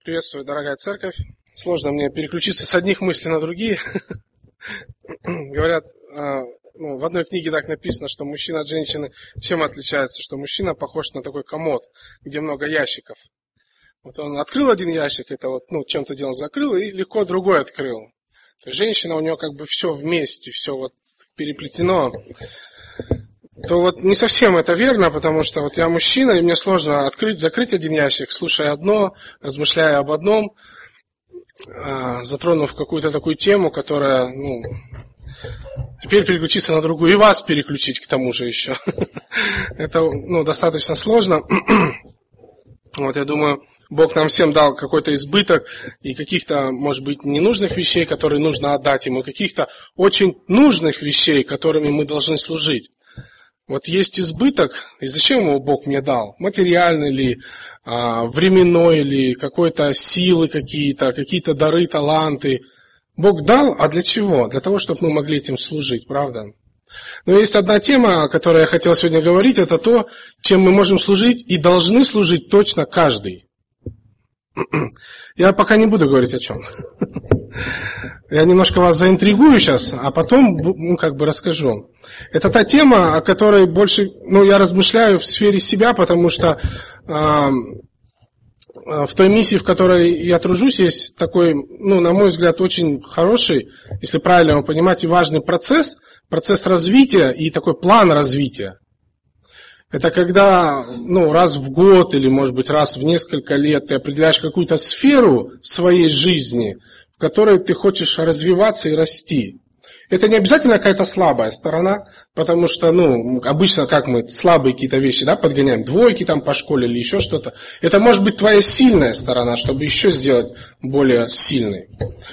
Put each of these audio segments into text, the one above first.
Приветствую, дорогая церковь. Сложно мне переключиться с одних мыслей на другие. Говорят, в одной книге так написано, что мужчина от женщины всем отличается, что мужчина похож на такой комод, где много ящиков. Вот он открыл один ящик, это чем-то делом закрыл, и легко другой открыл. То есть женщина, у нее как бы все вместе, все переплетено. То не совсем это верно, потому что я мужчина, и мне сложно закрыть один ящик, слушая одно, размышляя об одном, затронув какую-то такую тему, которая, теперь переключиться на другую, и вас переключить к тому же еще. Это, достаточно сложно. Я думаю, Бог нам всем дал какой-то избыток и каких-то, может быть, ненужных вещей, которые нужно отдать Ему, каких-то очень нужных вещей, которыми мы должны служить. Есть избыток, и зачем его Бог мне дал? Материальный ли, временной ли, какой-то силы какие-то дары, таланты. Бог дал, а для чего? Для того, чтобы мы могли этим служить, правда? Но есть одна тема, о которой я хотел сегодня говорить, это то, чем мы можем служить и должны служить точно каждый. Я пока не буду говорить о чем. Я немножко вас заинтригую сейчас, а потом, расскажу. Это та тема, о которой больше, я размышляю в сфере себя, потому что в той миссии, в которой я тружусь, есть такой, на мой взгляд, очень хороший, если правильно его понимать, и важный процесс развития и такой план развития. Это когда, раз в год или, может быть, раз в несколько лет ты определяешь какую-то сферу своей жизни, в которой ты хочешь развиваться и расти. Это не обязательно какая-то слабая сторона, потому что, обычно как мы слабые какие-то вещи, подгоняем, двойки по школе или еще что-то. Это может быть твоя сильная сторона, чтобы еще сделать более сильной.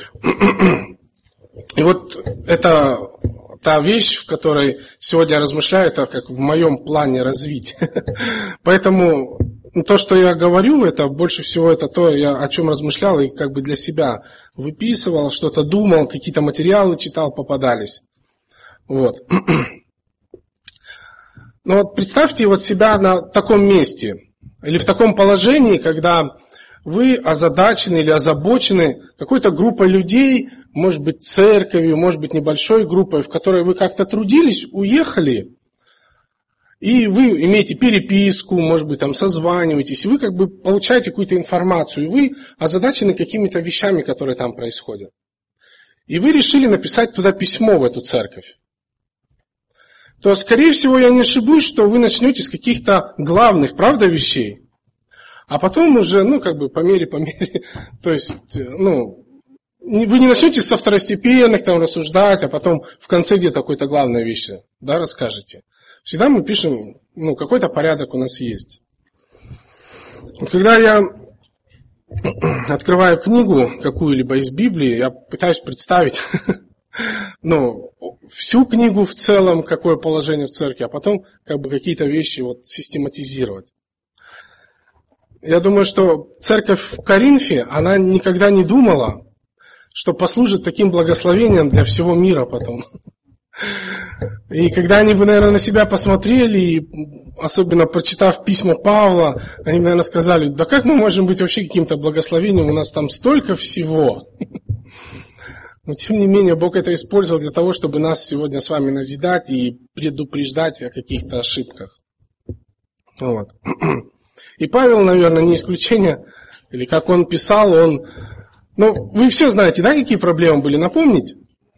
И это та вещь, в которой сегодня я размышляю, это как в моем плане развития. Поэтому то, что я говорю, это больше всего это то, о чем размышлял и для себя выписывал, что-то думал, какие-то материалы читал, попадались. Но представьте себя на таком месте или в таком положении, когда вы озадачены или озабочены какой-то группой людей, может быть церковью, может быть небольшой группой, в которой вы как-то трудились, уехали, и вы имеете переписку, может быть созваниваетесь, и вы получаете какую-то информацию, и вы озадачены какими-то вещами, которые там происходят. И вы решили написать туда письмо, в эту церковь. То, скорее всего, я не ошибусь, что вы начнете с каких-то главных, правда, вещей, а потом уже, по мере, то есть, вы не начнете со второстепенных рассуждать, а потом в конце где-то какой-то главной вещи, расскажете. Всегда мы пишем, какой-то порядок у нас есть. Когда я открываю книгу какую-либо из Библии, я пытаюсь представить, всю книгу в целом, какое положение в церкви, а потом какие-то вещи систематизировать. Я думаю, что церковь в Коринфе, она никогда не думала, что послужит таким благословением для всего мира потом. И когда они бы, наверное, на себя посмотрели, и особенно прочитав письма Павла, они бы, наверное, сказали, да как мы можем быть вообще каким-то благословением, у нас там столько всего. Но тем не менее, Бог это использовал для того, чтобы нас сегодня с вами назидать и предупреждать о каких-то ошибках. И Павел, наверное, не исключение, или как он писал, вы все знаете, какие проблемы были, напомнить?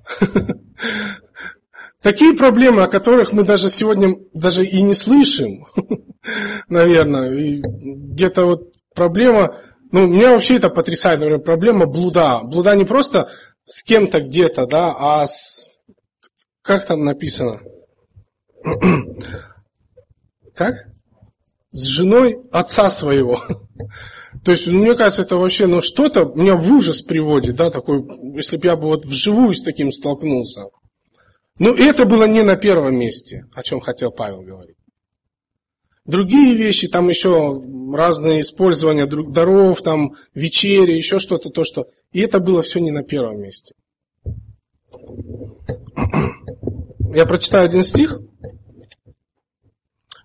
Такие проблемы, о которых мы даже сегодня даже и не слышим, наверное. И где-то проблема, меня вообще это потрясает, наверное, проблема блуда. Блуда не просто с кем-то где-то, а как там написано? Как? С женой отца своего. То есть, мне кажется, это вообще, что-то меня в ужас приводит, такой, если бы я бы вживую с таким столкнулся. Это было не на первом месте, о чем хотел Павел говорить. Другие вещи, там еще разные использования даров, вечери, еще что-то, и это было все не на первом месте. Я прочитаю один стих.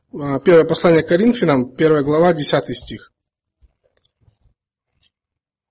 Первое послание к Коринфянам, 1 глава, 10 стих.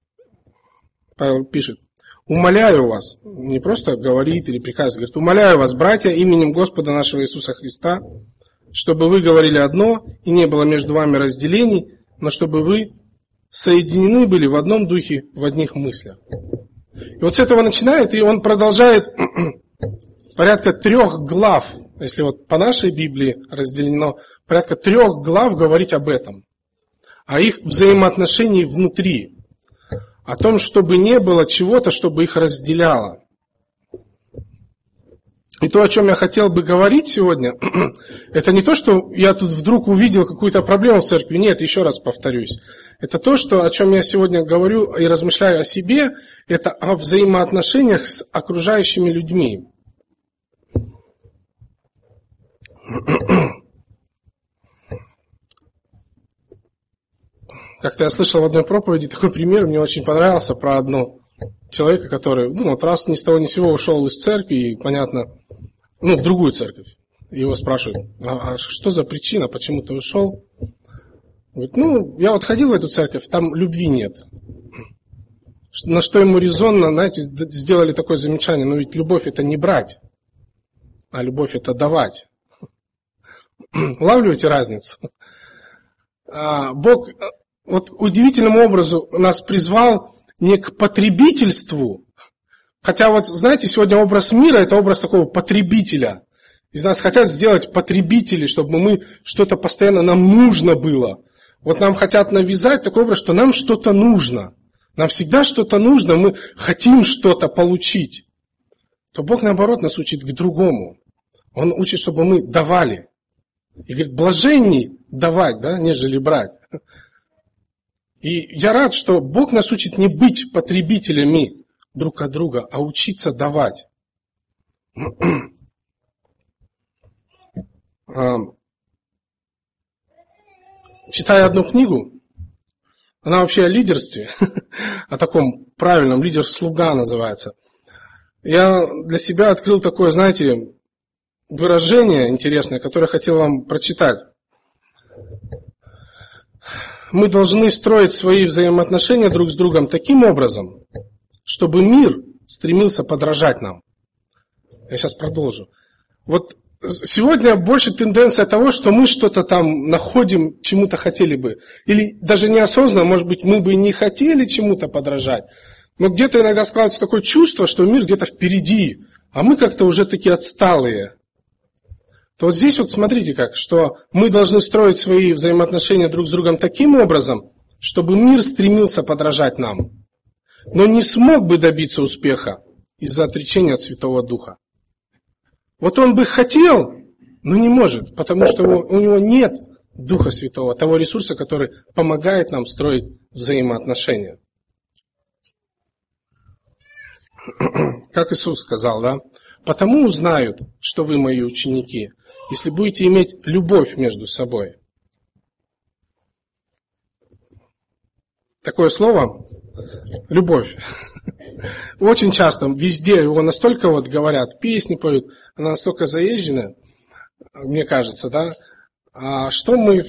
Павел пишет: «Умоляю вас», не просто говорит или приказывает, говорит: «Умоляю вас, братья, именем Господа нашего Иисуса Христа, чтобы вы говорили одно, и не было между вами разделений, но чтобы вы соединены были в одном духе, в одних мыслях». И вот с этого начинает, и он продолжает порядка 3 глав, если вот по нашей Библии разделено, порядка 3 глав говорить об этом, о их взаимоотношении внутри, о том, чтобы не было чего-то, чтобы их разделяло. И то, о чем я хотел бы говорить сегодня, это не то, что я тут вдруг увидел какую-то проблему в церкви. Нет, еще раз повторюсь. Это то, что, о чем я сегодня говорю и размышляю о себе, это о взаимоотношениях с окружающими людьми. Как-то я слышал в одной проповеди такой пример, мне очень понравился, про одного человека, который, вот раз ни с того ни с сего ушел из церкви, и, понятно, в другую церковь. Его спрашивают: а что за причина, почему ты ушел? Говорит: я вот ходил в эту церковь, там любви нет. На что ему резонно, знаете, сделали такое замечание: но ведь любовь это не брать, а любовь это давать. Улавливаете разницу? Бог вот удивительным образом нас призвал не к потребительству, хотя вот, знаете, сегодня образ мира – это образ такого потребителя. Из нас хотят сделать потребителей, чтобы мы что-то постоянно нам нужно было. Вот нам хотят навязать такой образ, что нам что-то нужно. Нам всегда что-то нужно, мы хотим что-то получить. То Бог, наоборот, нас учит к другому. Он учит, чтобы мы давали. И говорит: блаженней давать, нежели брать. И я рад, что Бог нас учит не быть потребителями друг от друга, а учиться давать. Читая одну книгу, она вообще о лидерстве, о таком правильном, лидер-слуга называется. Я для себя открыл такое, знаете, выражение интересное, которое хотел вам прочитать. Мы должны строить свои взаимоотношения друг с другом таким образом, чтобы мир стремился подражать нам. Я сейчас продолжу. Вот сегодня больше тенденция того, что мы что-то там находим, чему-то хотели бы. Или даже неосознанно, может быть, мы бы не хотели чему-то подражать. Но где-то иногда складывается такое чувство, что мир где-то впереди, а мы как-то уже такие отсталые. То вот здесь вот смотрите как, что мы должны строить свои взаимоотношения друг с другом таким образом, чтобы мир стремился подражать нам, но не смог бы добиться успеха из-за отречения от Святого Духа. Вот он бы хотел, но не может, потому что у него нет Духа Святого, того ресурса, который помогает нам строить взаимоотношения. Как Иисус сказал, «Потому узнают, что вы мои ученики, если будете иметь любовь между собой». Такое слово «любовь». Очень часто, везде его настолько говорят, песни поют, она настолько заезженная, мне кажется, что мы,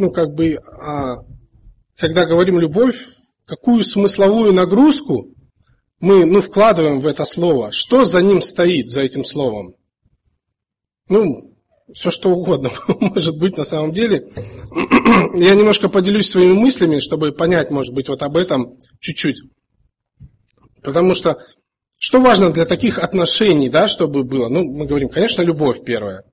когда говорим «любовь», какую смысловую нагрузку мы вкладываем в это слово, что за ним стоит, за этим словом. Все что угодно может быть на самом деле. Я немножко поделюсь своими мыслями, чтобы понять, может быть, об этом чуть-чуть. Потому что важно для таких отношений, чтобы было? Мы говорим, конечно, любовь первая.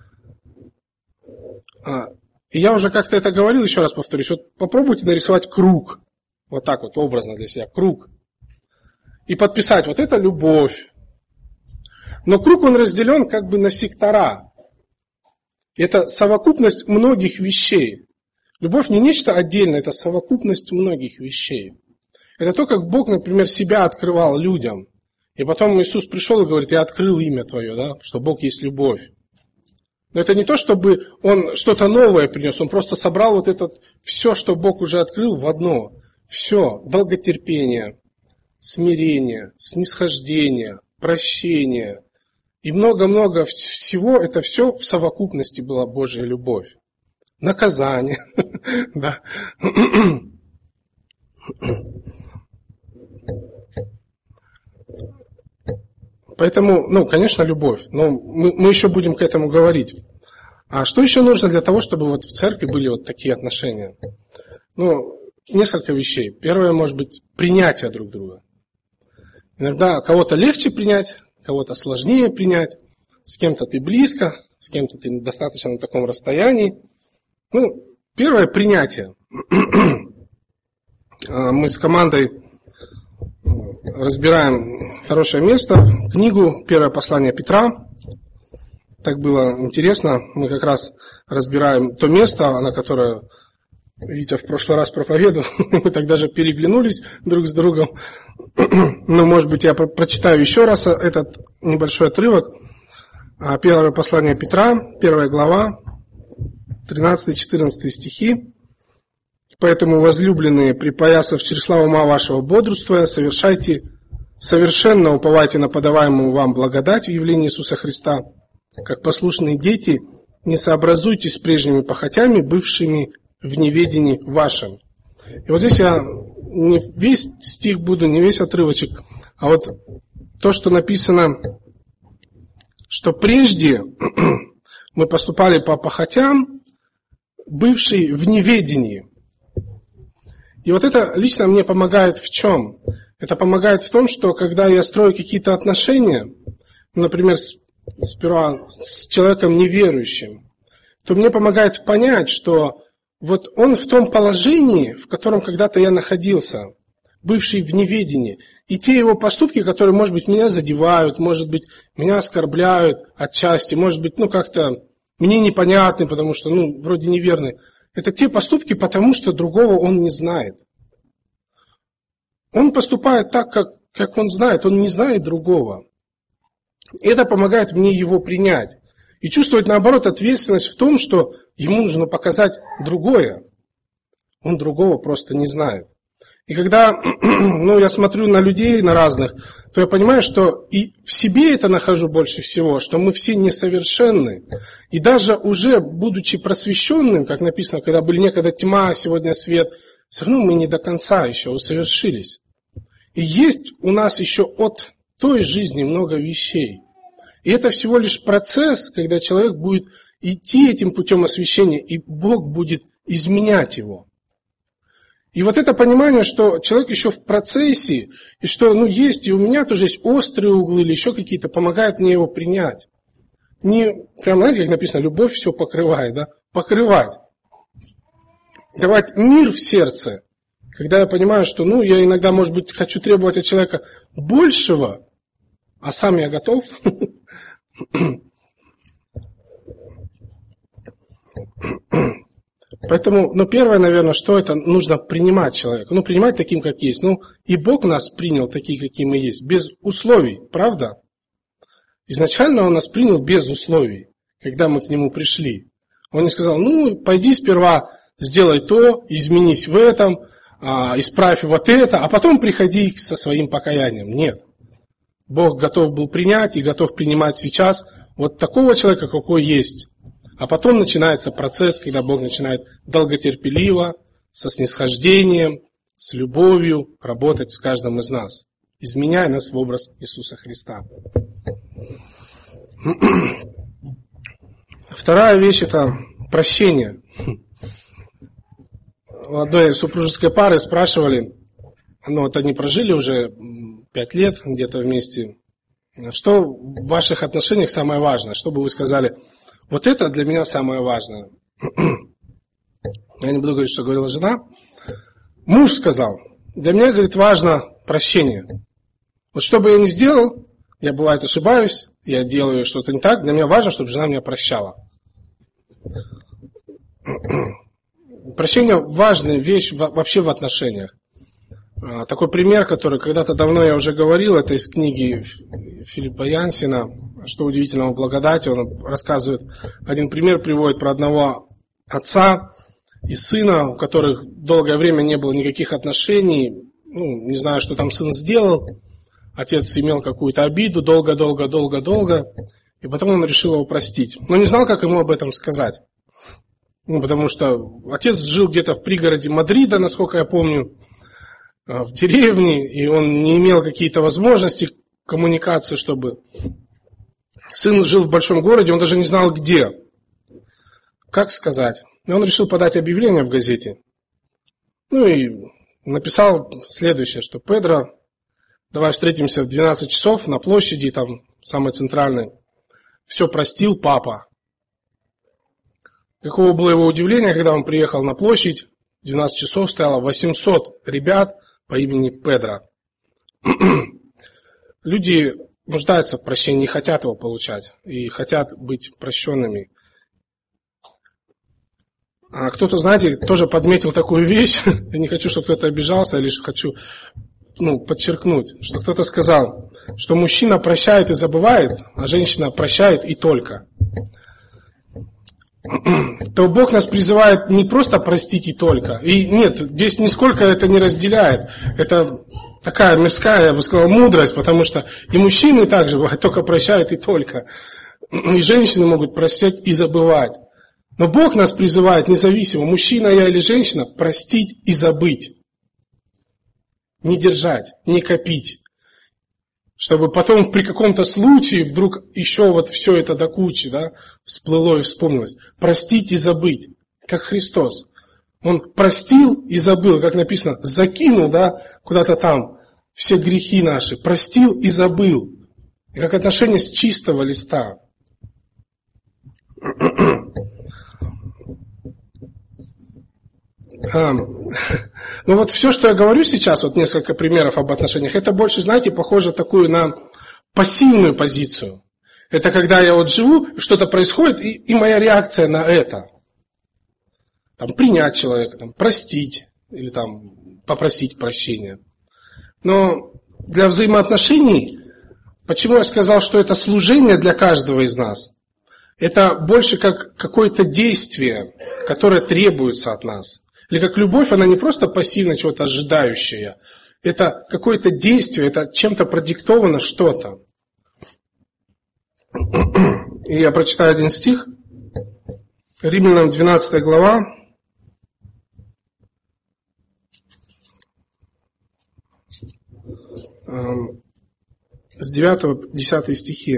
И я уже как-то это говорил, еще раз повторюсь. Вот попробуйте нарисовать круг. Вот так вот, образно для себя, круг. И подписать, вот это любовь. Но круг, он разделен на сектора. Это совокупность многих вещей. Любовь не нечто отдельное, это совокупность многих вещей. Это то, как Бог, например, себя открывал людям. И потом Иисус пришел и говорит: я открыл имя твое, что Бог есть любовь. Но это не то, чтобы Он что-то новое принес, Он просто собрал все, что Бог уже открыл, в одно. Все, долготерпение, смирение, снисхождение, прощение и много-много всего, это все в совокупности была Божья любовь. Наказание. Поэтому, конечно, любовь. Но мы еще будем к этому говорить. А что еще нужно для того, чтобы вот в церкви были вот такие отношения? Несколько вещей. Первое, может быть, принятие друг друга. Иногда кого-то легче принять, кого-то сложнее принять. С кем-то ты близко, с кем-то ты достаточно на таком расстоянии. Первое, принятие. Мы с командой разбираем хорошее место, книгу «Первое послание Петра». Так было интересно. Мы как раз разбираем то место, на которое Витя в прошлый раз проповедовал. Мы так даже переглянулись друг с другом. Может быть, я прочитаю еще раз этот небольшой отрывок. Первое послание Петра, 1 глава, 13-14 стихи. «Поэтому, возлюбленные, припоясав чресла ума вашего бодрствуя, совершенно уповайте на подаваемую вам благодать в явлении Иисуса Христа. Как послушные дети, не сообразуйтесь с прежними похотями, бывшими в неведении вашем». И вот здесь я не весь стих буду, не весь отрывочек, а вот то, что написано, что прежде мы поступали по похотям, бывшие в неведении. И вот это лично мне помогает в чем? Это помогает в том, что когда я строю какие-то отношения, например, сперва с человеком неверующим, то мне помогает понять, что вот он в том положении, в котором когда-то я находился, бывший в неведении, и те его поступки, которые, может быть, меня задевают, может быть, меня оскорбляют отчасти, может быть, как-то мне непонятны, потому что, вроде неверны, это те поступки, потому что другого он не знает. Он поступает так, как он знает, он не знает другого. И это помогает мне его принять. И чувствовать, наоборот, ответственность в том, что ему нужно показать другое. Он другого просто не знает. И когда я смотрю на людей, на разных, то я понимаю, что и в себе это нахожу больше всего, что мы все несовершенны. И даже уже будучи просвещенным, как написано, когда были некогда тьма, а сегодня свет, все равно мы не до конца еще усовершились. И есть у нас еще от той жизни много вещей. И это всего лишь процесс, когда человек будет идти этим путем освящения, и Бог будет изменять его. И вот это понимание, что человек еще в процессе, и что есть, и у меня тоже есть острые углы или еще какие-то, помогает мне его принять. Не прямо, знаете, как написано, любовь все покрывает, да? Покрывать. Давать мир в сердце. Когда я понимаю, что, я иногда, может быть, хочу требовать от человека большего, а сам я готов. Поэтому, первое, наверное, что это нужно принимать человека. Принимать таким, как есть. И Бог нас принял такие, какие мы есть, без условий, правда? Изначально Он нас принял без условий, когда мы к Нему пришли. Он не сказал, пойди сперва, сделай то, изменись в этом, исправь вот это, а потом приходи со своим покаянием. Нет. Бог готов был принять и готов принимать сейчас вот такого человека, какой есть. А потом начинается процесс, когда Бог начинает долготерпеливо, со снисхождением, с любовью работать с каждым из нас, изменяя нас в образ Иисуса Христа. Вторая вещь – это прощение. У одной супружеской пары спрашивали, вот они прожили уже 5 лет где-то вместе, что в ваших отношениях самое важное, что бы вы сказали? Вот это для меня самое важное. Я не буду говорить, что говорила жена. Муж сказал, для меня, говорит, важно прощение. Вот что бы я ни сделал, я бывает ошибаюсь, я делаю что-то не так, для меня важно, чтобы жена меня прощала. Прощение важная вещь вообще в отношениях. Такой пример, который когда-то давно я уже говорил, это из книги Филиппа Янсена «Что удивительного в благодати». Он рассказывает, один пример приводит про одного отца и сына, у которых долгое время не было никаких отношений. Не знаю, что там сын сделал. Отец имел какую-то обиду долго, и потом он решил его простить. Но не знал, как ему об этом сказать. Потому что отец жил где-то в пригороде Мадрида, насколько я помню, в деревне, и он не имел какие-то возможности коммуникации, чтобы... Сын жил в большом городе, он даже не знал где. Как сказать? И он решил подать объявление в газете. Ну и написал следующее, что Педро, давай встретимся в 12 часов на площади, там, самой центральной. Все простил папа. Каково было его удивление, когда он приехал на площадь, в 12 часов стояло 800 ребят по имени Педро. Люди нуждаются в прощении, хотят его получать, и хотят быть прощенными. А кто-то, знаете, тоже подметил такую вещь, я не хочу, чтобы кто-то обижался, я лишь хочу подчеркнуть, что кто-то сказал, что мужчина прощает и забывает, а женщина прощает и только. То Бог нас призывает не просто простить и только. И нет, здесь нисколько это не разделяет. Это такая мирская, я бы сказал, мудрость, потому что и мужчины также бывают, только прощают и только. И женщины могут прощать и забывать. Но Бог нас призывает независимо, мужчина я или женщина, простить и забыть. Не держать, не копить. Чтобы потом при каком-то случае вдруг еще вот все это до кучи, да, всплыло и вспомнилось. Простить и забыть, как Христос. Он простил и забыл, как написано, закинул, да, куда-то там все грехи наши, простил и забыл. И как отношение с чистого листа. Ну вот все, что я говорю сейчас, вот несколько примеров об отношениях, это больше, знаете, похоже такую на пассивную позицию. Это когда я вот живу, что-то происходит, и моя реакция на это. Там, принять человека, там, простить или там, попросить прощения. Но для взаимоотношений, почему я сказал, что это служение для каждого из нас? Это больше как какое-то действие, которое требуется от нас. Или как любовь, она не просто пассивно чего-то ожидающая. Это какое-то действие, это чем-то продиктовано что-то. И я прочитаю один стих. Римлянам 12 глава. С 9-10 стихи.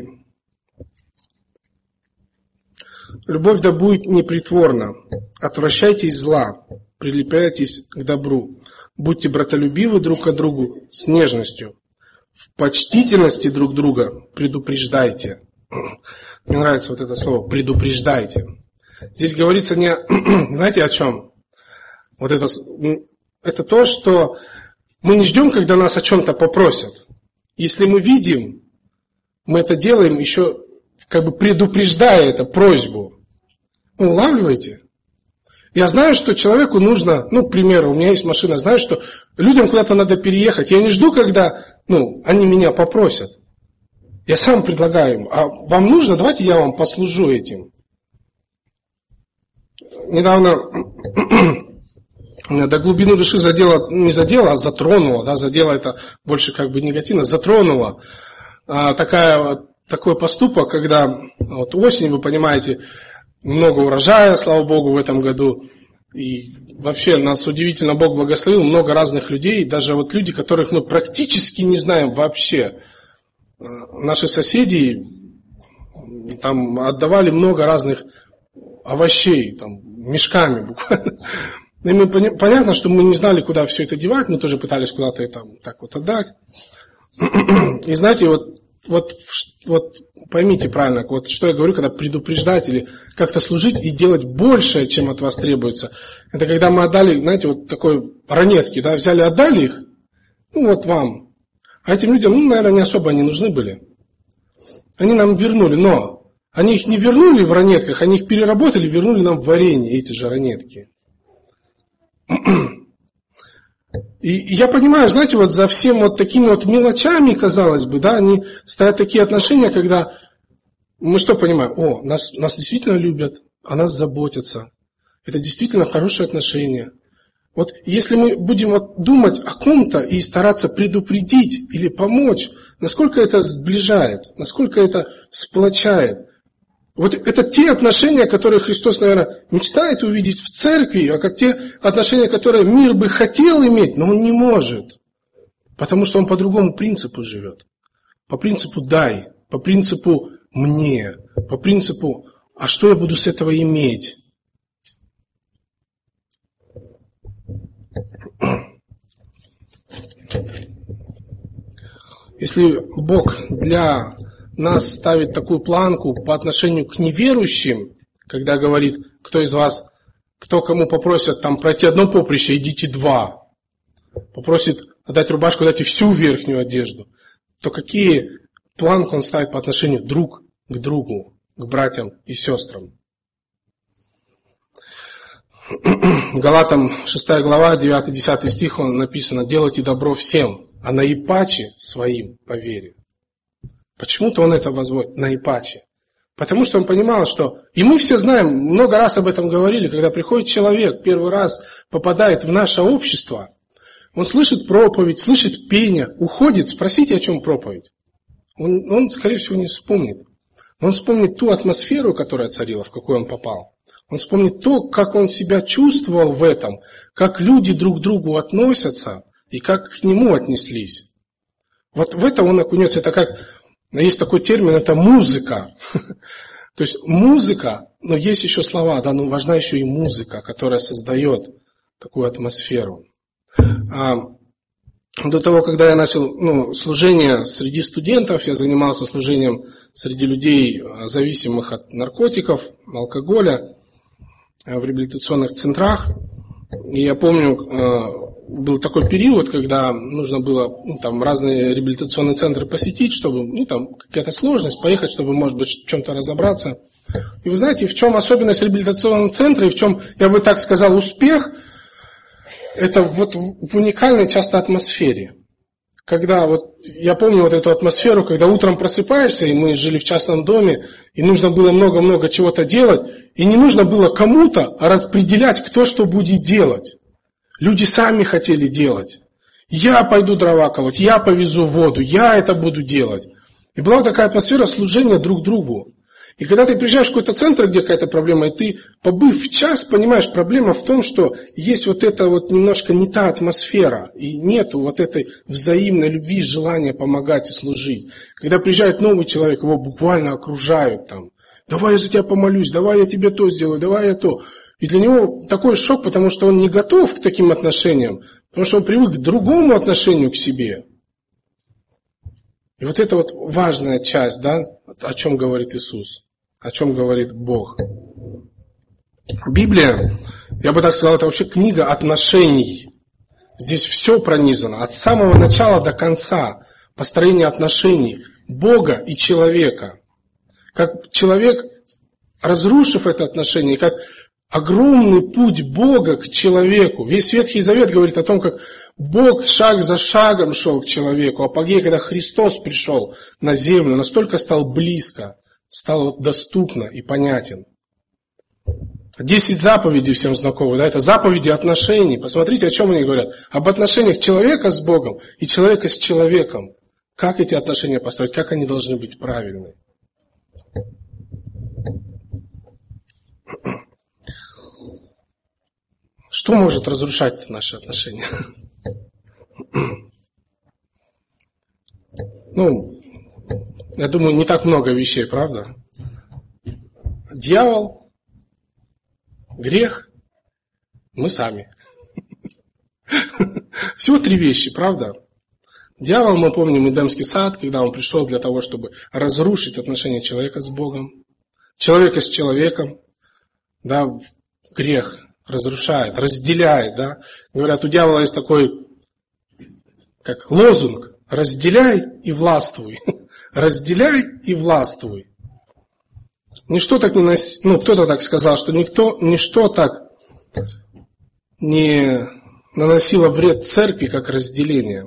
Любовь да будет непритворна. Отвращайтесь зла. Прилепляйтесь к добру. Будьте братолюбивы друг к другу с нежностью. В почтительности друг друга предупреждайте. Мне нравится вот это слово «предупреждайте». Здесь говорится не, знаете, о чем? Вот это то, что мы не ждем, когда нас о чем-то попросят. Если мы видим, мы это делаем еще как бы предупреждая эту просьбу. Вы улавливаете? Я знаю, что человеку нужно, к примеру, у меня есть машина, знаю, что людям куда-то надо переехать. Я не жду, когда, они меня попросят. Я сам предлагаю им, а вам нужно, давайте я вам послужу этим. Недавно до глубины души затронуло, да, задело это больше как бы негативно, затронуло такой поступок, когда вот осень, вы понимаете, много урожая, слава Богу, в этом году. И вообще нас удивительно Бог благословил, много разных людей, даже вот люди, которых мы практически не знаем вообще. Наши соседи там отдавали много разных овощей, там, мешками буквально. И понятно, что мы не знали, куда все это девать, мы тоже пытались куда-то это так вот отдать. И знаете, вот поймите правильно, вот что я говорю, когда предупреждать или как-то служить и делать большее, чем от вас требуется. Это когда мы отдали, знаете, вот такой ранетки, да, взяли, отдали их, вот вам. А этим людям, наверное, не особо они нужны были. Они нам вернули, но они их не вернули в ранетках, они их переработали, вернули нам в варенье, эти же ранетки. И я понимаю, знаете, вот за всем вот такими вот мелочами, казалось бы, да, они стоят такие отношения, когда мы что понимаем? Нас действительно любят, о нас заботятся. Это действительно хорошие отношения. Вот если мы будем вот думать о ком-то и стараться предупредить или помочь, насколько это сближает, насколько это сплочает. Вот это те отношения, которые Христос, наверное, мечтает увидеть в церкви, а как те отношения, которые мир бы хотел иметь, но он не может. Потому что он по другому принципу живет. по принципу «дай», по принципу «мне», по принципу «а что я буду с этого иметь?». Если Бог для нас ставит такую планку по отношению к неверующим, когда говорит, кто из вас, кто кому попросит там пройти одно поприще, идите два, попросит отдать рубашку, дайте всю верхнюю одежду, то какие планки он ставит по отношению друг к другу, к братьям и сестрам? Галатам 6 глава, 9-10 стих написано: «Делайте добро всем, а наипаче своим по вере». Почему-то он это возводит наипаче. Потому что он понимал, что... И мы все знаем, много раз об этом говорили, когда приходит человек, первый раз попадает в наше общество, он слышит проповедь, слышит пение, уходит, спросите, о чем проповедь. Он, скорее всего, не вспомнит. Он вспомнит ту атмосферу, которая царила, в какую он попал. Он вспомнит то, как он себя чувствовал в этом, как люди друг к другу относятся и как к нему отнеслись. Вот в это он окунется. Это как, есть такой термин, это музыка. То есть музыка, но есть еще слова, да, но важна еще и музыка, которая создает такую атмосферу. До того, когда я начал служение среди студентов, я занимался служением среди людей, зависимых от наркотиков, алкоголя, в реабилитационных центрах. И я помню, был такой период, когда нужно было там разные реабилитационные центры посетить, чтобы там какая-то сложность, поехать, чтобы, может быть, в чем-то разобраться. И вы знаете, в чем особенность реабилитационного центра, и в чем, я бы так сказал, успех, это вот в уникальной часто атмосфере. Когда я помню эту атмосферу, когда утром просыпаешься, и мы жили в частном доме, и нужно было много-много чего-то делать, и не нужно было кому-то распределять, кто что будет делать. Люди сами хотели делать. Я пойду дрова колоть, я повезу воду, я это буду делать. И была такая атмосфера служения друг другу. И когда ты приезжаешь в какой-то центр, где какая-то проблема, и ты, побыв в час, понимаешь, проблема в том, что есть эта немножко не та атмосфера, и нету этой взаимной любви, желания помогать и служить. Когда приезжает новый человек, его буквально окружают там. Давай я за тебя помолюсь, давай я тебе то сделаю, давай я то. И для него такой шок, потому что он не готов к таким отношениям, потому что он привык к другому отношению к себе. И это важная часть, да, о чем говорит Иисус, о чем говорит Бог. Библия, я бы так сказал, это вообще книга отношений. Здесь все пронизано, от самого начала до конца, построение отношений Бога и человека. Как человек, разрушив это отношение, как огромный путь Бога к человеку. Весь Ветхий Завет говорит о том, как Бог шаг за шагом шел к человеку. Апогей, когда Христос пришел на землю, настолько стал близко, стал доступно и понятен. 10 заповедей всем знакомы, да, это заповеди отношений. Посмотрите, о чем они говорят. Об отношениях человека с Богом и человека с человеком. Как эти отношения построить, как они должны быть правильны. Что может разрушать наши отношения? Я думаю, не так много вещей, правда? Дьявол, грех, мы сами. Всего 3 вещи, правда? Дьявол, мы помним, Эдемский сад, когда он пришел для того, чтобы разрушить отношения человека с Богом, человека с человеком, да, грех разрушает, разделяет, да. Говорят, у дьявола есть такой, как лозунг: разделяй и властвуй. Разделяй и властвуй. Ничто так не кто-то так сказал, что ничто так не наносило вред церкви, как разделение.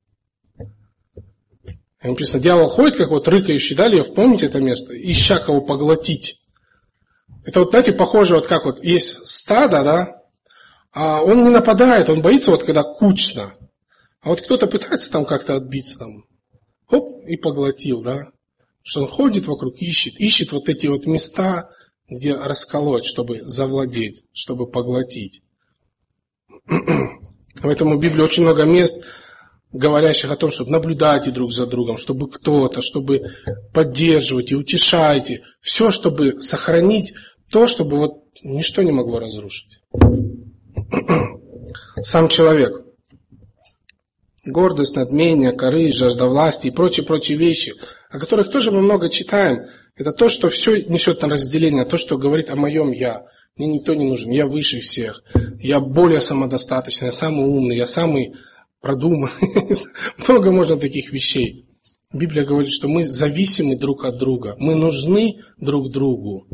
И написано, дьявол ходит, как рыкающий, да, лев, помните это место, ища кого поглотить. Это знаете, похоже, как есть стадо, да, а он не нападает, он боится, когда кучно. А кто-то пытается там как-то отбиться, там, хоп, и поглотил, да. Что он ходит вокруг, ищет эти места, где расколоть, чтобы завладеть, чтобы поглотить. Поэтому в Библии очень много мест, говорящих о том, чтобы наблюдайте друг за другом, чтобы кто-то, чтобы поддерживать и утешайте. Все, чтобы сохранить то, чтобы вот ничто не могло разрушить. Сам человек. Гордость, надмение, корысть, жажда власти и прочие вещи, о которых тоже мы много читаем, это то, что все несет на разделение, то, что говорит о моем я. Мне никто не нужен, я выше всех, я более самодостаточный, я самый умный, я самый продуманный. Много можно таких вещей. Библия говорит, что мы зависимы друг от друга, мы нужны друг другу.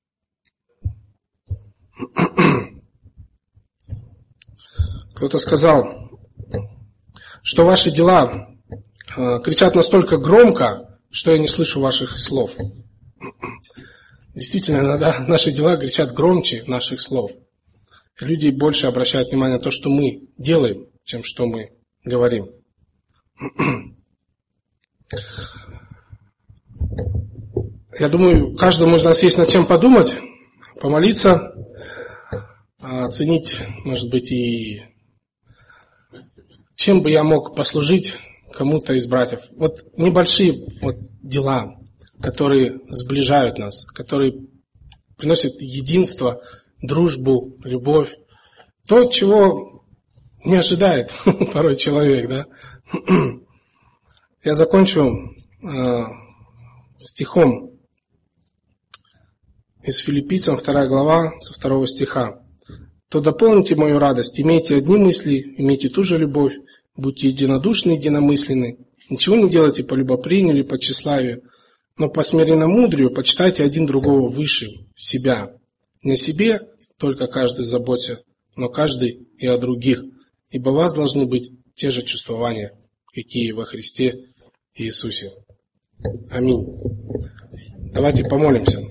Кто-то сказал, что ваши дела кричат настолько громко, что я не слышу ваших слов. Действительно, иногда наши дела кричат громче наших слов. Люди больше обращают внимание на то, что мы делаем, чем что мы говорим. Я думаю, каждому из нас есть над чем подумать, помолиться, оценить, может быть, и чем бы я мог послужить кому-то из братьев. Вот небольшие дела, которые сближают нас, которые приносят единство, дружбу, любовь. То, чего не ожидает порой человек, да? Я закончу стихом из Филиппийцам, 2 глава, со 2 стиха. «То дополните мою радость, имейте одни мысли, имейте ту же любовь, будьте единодушны, единомысленны, ничего не делайте по любопрению или по тщеславию, но по смиренномудрию почитайте один другого выше себя. Не о себе только каждый заботится, но каждый и о других, ибо у вас должны быть те же чувствования, какие во Христе Иисусе». Аминь. Давайте помолимся.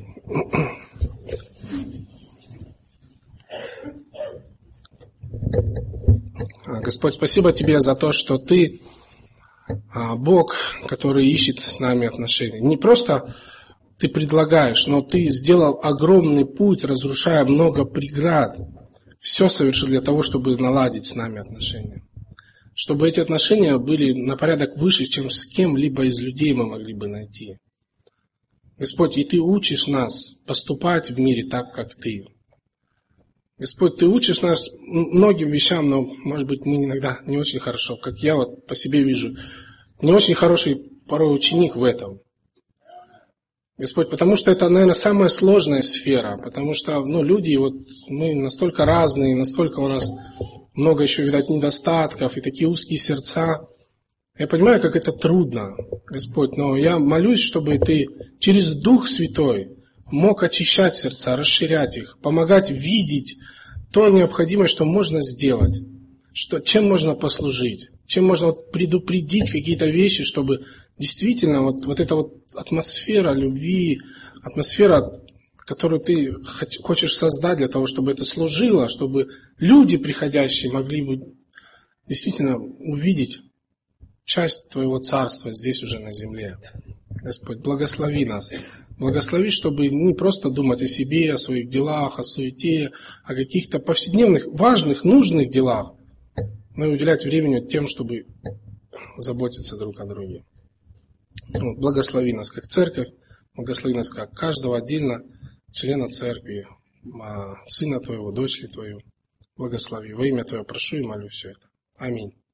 Господь, спасибо Тебе за то, что Ты Бог, который ищет с нами отношения. Не просто Ты предлагаешь, но Ты сделал огромный путь, разрушая много преград. Все совершил для того, чтобы наладить с нами отношения. Чтобы эти отношения были на порядок выше, чем с кем-либо из людей мы могли бы найти. Господь, и Ты учишь нас поступать в мире так, как Ты. Господь, Ты учишь нас многим вещам, но, может быть, мы иногда не очень хорошо, как я вот по себе вижу, не очень хороший порой ученик в этом. Господь, потому что это, наверное, самая сложная сфера, потому что, люди, мы настолько разные, настолько у нас много еще, видать, недостатков и такие узкие сердца. Я понимаю, как это трудно, Господь, но я молюсь, чтобы Ты через Дух Святой мог очищать сердца, расширять их, помогать видеть то необходимое, что можно сделать, чем можно послужить, чем можно предупредить какие-то вещи, чтобы действительно вот эта атмосфера любви, атмосфера, которую Ты хочешь создать для того, чтобы это служило, чтобы люди, приходящие, могли бы действительно увидеть часть Твоего Царства здесь уже на земле. Господь, благослови нас. Благослови, чтобы не просто думать о себе, о своих делах, о суете, о каких-то повседневных, важных, нужных делах, но и уделять времени тем, чтобы заботиться друг о друге. Благослови нас как церковь, благослови нас как каждого отдельно члена церкви, сына Твоего, дочери Твою. Благослови. Во имя Твое прошу и молю все это. Аминь.